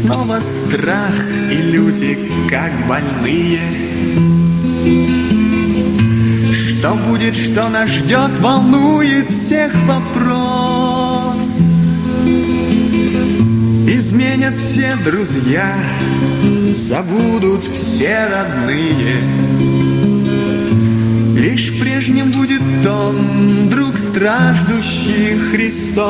снова страх и люди, как больные. Что будет, что нас ждет, волнует всех вопрос. Изменят все друзья, забудут все родные. Лишь прежним будет он, друг страждущий Христос.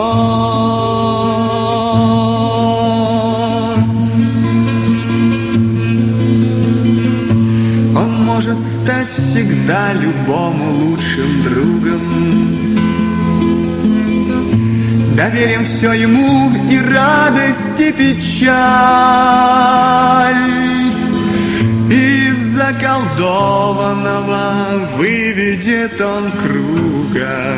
Он может стать всегда любому лучшим другом. Доверим все ему и радость, и печаль. Из заколдованного выведет он круга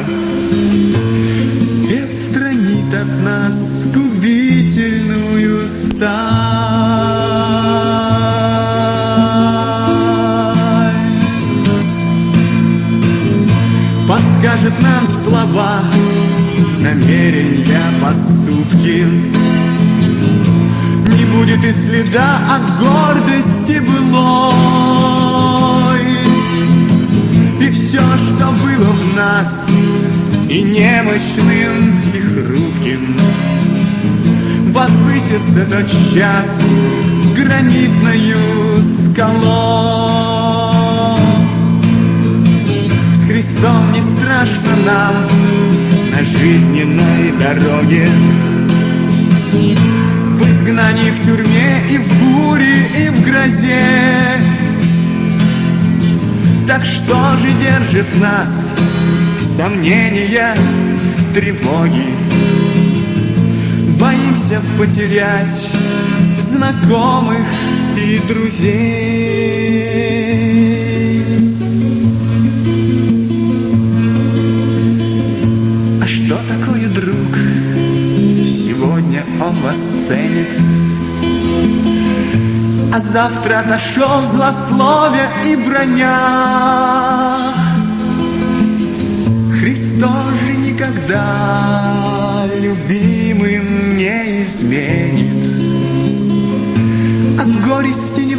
и отстранит от нас губительную сталь. Подскажет нам слова, намерения, поступки. Не будет и следа от гордости былой. И все, что было в нас, и немощным, и хрупким, возвысится тотчас гранитною скалой. С Христом не страшно нам на жизненной дороге, в изгнании, в тюрьме, и в буре, и в грозе. Так что же держит нас? Сомнения, тревоги. Боимся потерять знакомых и друзей. А что такое друг? Сегодня он вас ценит, а завтра отошел злословие и броня. Христос же никогда любимым не изменит, от горести